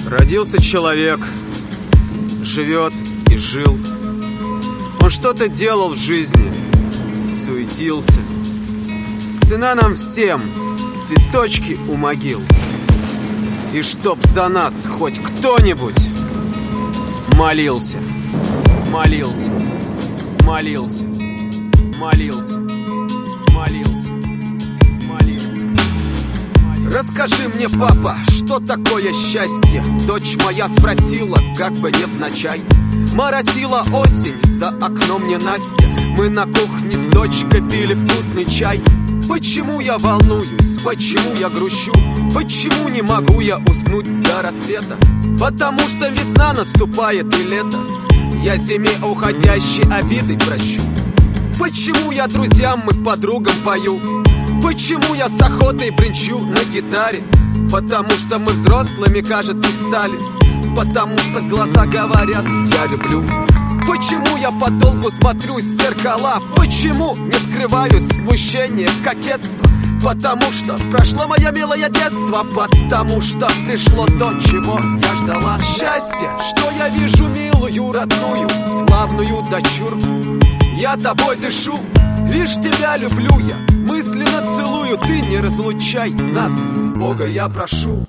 Родился человек, живет и жил. Он что-то делал в жизни, суетился. Цена нам всем цветочки у могил. И чтоб за нас хоть кто-нибудь молился, молился, молился, молился, молился, молился. Расскажи мне, папа, что такое счастье? Дочь моя спросила, как бы невзначай. Моросила осень, за окном ненастья. Мы на кухне с дочкой пили вкусный чай. Почему я волнуюсь, почему я грущу? Почему не могу я уснуть до рассвета? Потому что весна наступает и лето. Я зиме уходящей обиды прощу. Почему я друзьям и подругам пою? Почему я с охотой бренчу на гитаре? Потому что мы взрослыми, кажется, стали. Потому что глаза говорят «я люблю». Почему я подолгу смотрюсь в зеркала? Почему не скрываю смущение, кокетство? Потому что прошло мое милое детство. Потому что пришло то, чего я ждала. Счастье, что я вижу милую, родную, славную дочурку. Я тобой дышу, лишь тебя люблю я. Мысленно целую, ты не разлучай нас, с Бога я прошу.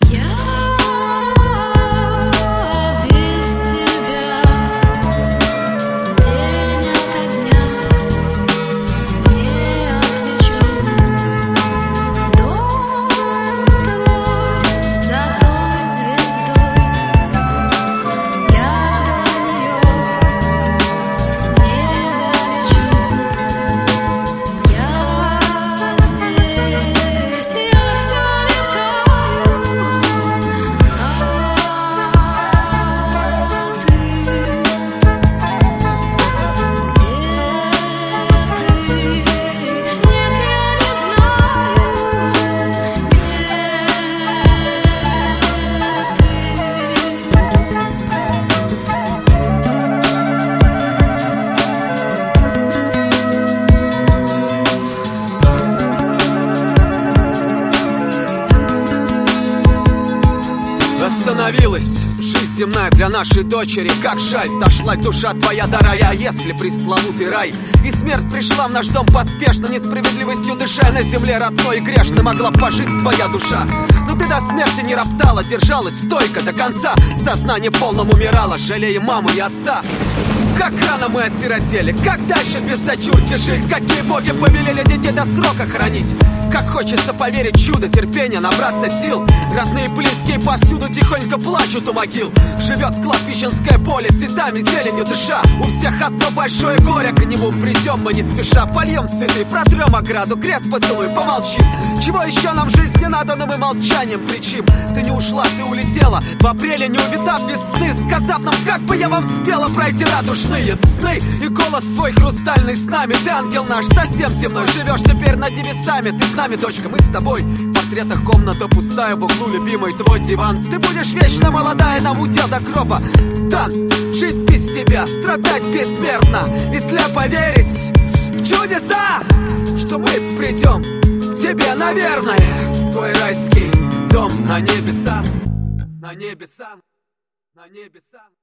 Остановилась жизнь земная для нашей дочери. Как жаль, дошла душа твоя до рая. Если пресловутый рай и смерть пришла в наш дом поспешно, несправедливостью дыша, на земле родной и грешно могла пожить твоя душа. Но ты до смерти не роптала, держалась стойко до конца. Сознание полном умирала, жалея маму и отца. Как рано мы осиротели, как дальше без дочурки жить? Какие боги повелели детей до срока хранить? Как хочется поверить в чудо, терпения, набраться сил. Родные, близкие повсюду тихонько плачут у могил. Живет кладбищенское поле, цветами, зеленью дыша. У всех одно большое горе, к нему придем мы не спеша. Польем цветы, протрем ограду, крест поцелуй, помолчим. Чего еще нам в жизни надо, но мы молчанием кричим. Ты не ушла, ты улетела, в апреле не увидав весны, сказав нам, как бы я вам спела пройти радужные сны. И голос твой хрустальный с нами. Ты ангел наш, совсем земной, живешь теперь над небесами. Ты с нами, дочка, мы с тобой. В портретах комната пустая, в углу любимый твой диван. Ты будешь вечно молодая, нам удел до гроба дан. Жить без тебя, страдать бессмертно и слепо верить в чудеса, что мы придем к тебе, наверное, в твой райский дом на небеса, на небеса, на небеса.